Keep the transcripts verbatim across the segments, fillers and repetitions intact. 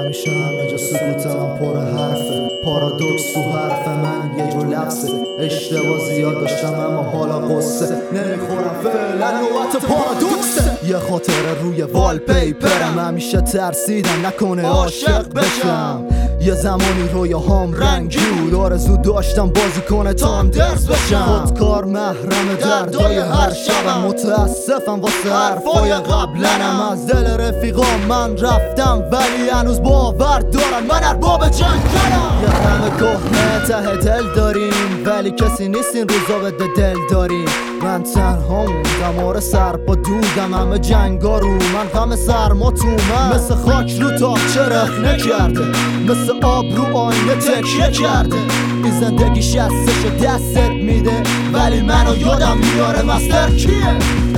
نمیشه همه جا سکوت من پر حرفه، پارادوکس تو حرف من یه جو لفظه. اشتباه زیاد داشتم اما حالا قصه نمیخورم، فعلا نوبت پارادوکسه. یه خاطره روی وال پیپرم، همیشه ترسیدم نکنه عاشق بشم. یه زمانی رویاهام رنگی بود، آرزو داشتم بازی کنه تا هم درس بشم. خودکار محرم دردای هر شبم، متاسفم واسه حرفای قبلنم. از دل رفیقا من رفتم ولی هنوز باور دارن من ارباب جنگلم. یه همه کهنه ته دل داریم ولی کسی نیست این روزا بده دل داریم. من تنها موندم آره سر با دودم، همه جنگا رو من غم سرما تو من. مثل خاک رو تاقچه رخنه کرده، مثل آب رو آینه تکیه کرده. این زندگی شستشو دستت میده ولی منو یادم میاره مستر کیه.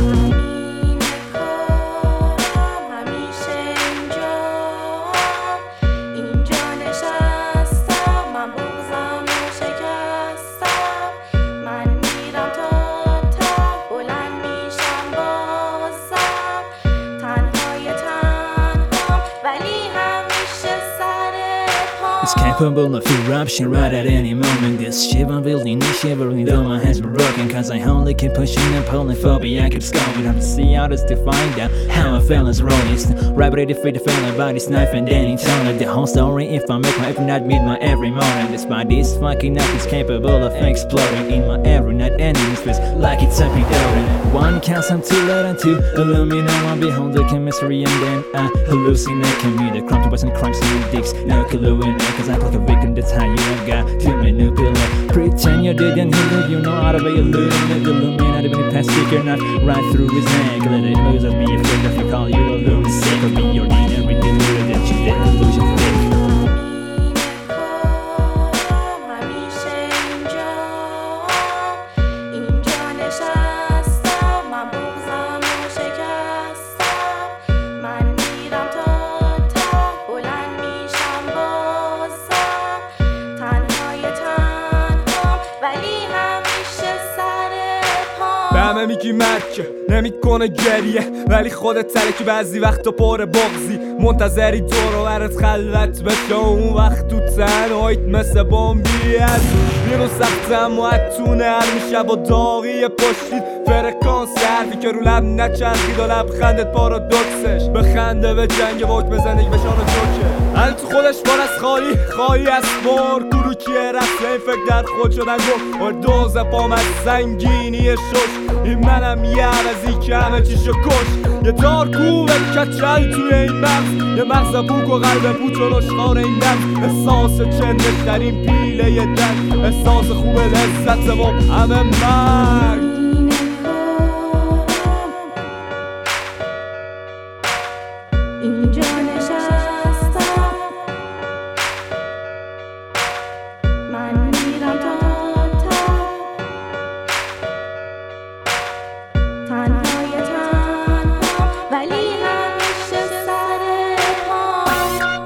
It's capable of eruption right at any moment. This shiver building and shivering though my hands were broken, cause I only keep pushing and pulling phobia I keep scoring. Have to see others to find out how I feel as rolling. Right ready to free the feeling by this knife and then internal the whole story. If I make my every night meet my every morning, despite this fucking night is capable of exploding in my every night ending space like it's a Epidorin. One counts I'm too late and two illuminate my behold the chemistry and then I hallucinate. Can be the crime to boys and crimes and dicks, no clue in it. Cause I like a victim, that's how you have got to manipulate. Pretend you didn't hear it, you know how to be eluding it. Illuminati when you pass speaker not right through his neck. Let it lose us, be afraid if you call you a lunatic. Or be your dean and deluded that you did illusion thick. همه میگی مکه نمیکنه گریه ولی خودت ترکی بعضی وقتا پر بغضی. منتظری دور و برت خلوت بشه اون وقت تو تنهاییت مثل بمبی از بیرون سختم و حتونه هر میشه با داغی پشتید. فرکانس حرفی که رو لب نچرخید و لبخندت پارادوکسش بخنده به جنگ و حکم زندگی به شان جوکه. حال تو خودش بار از خالی خواهی از بار کروکیه رفته این فکر در خود شدن گفت و دوز پام از زنگینی شش. این منم یه عوضی که همه چیشو کش. یه دارکو به کچل توی این مغز، یه مغز بوک و قلب پوچ و نشخار این دم. احساس چندش در این پیله یه دن، احساس خوب لذت و همه مرگ. اینجا نشستم من میرم تا تا تنهای تنها ولی همیشه سر پام.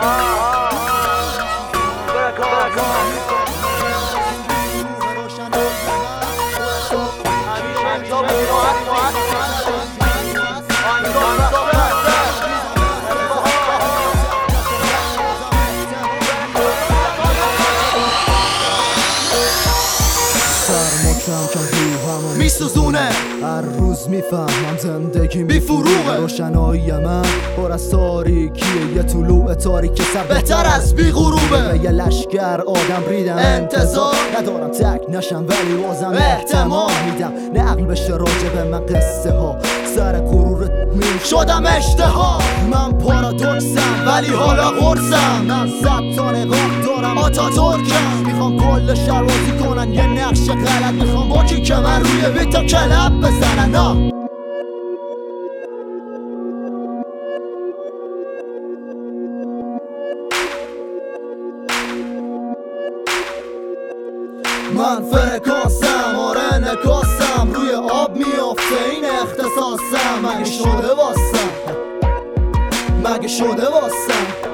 میسوزونه هر روز میفهمم زندگی بی فروغه. روشنایی من پر از تاریکیه، یه طلوع تاریک سر بهتر از بی غروبه. یه لشگر آدم ریدم انتظار ندارم تک نشم ولی بازم احتمال میدم نقل بشه راجع به من قصه ها. سر غرورت می شدم اشتها. من پارادوکسم ولی حالا قرصم. من صد تا نگاه دارم آتا ترکم. میخوام کل شهر بازی کنن یه نقش غلط. میخوام با کی که من روی بیتا کلب بزنن. نه من فرکانسم آره نکاسم روی آب میافته این اختصاصم. مگه شده واسم مگه شده واسم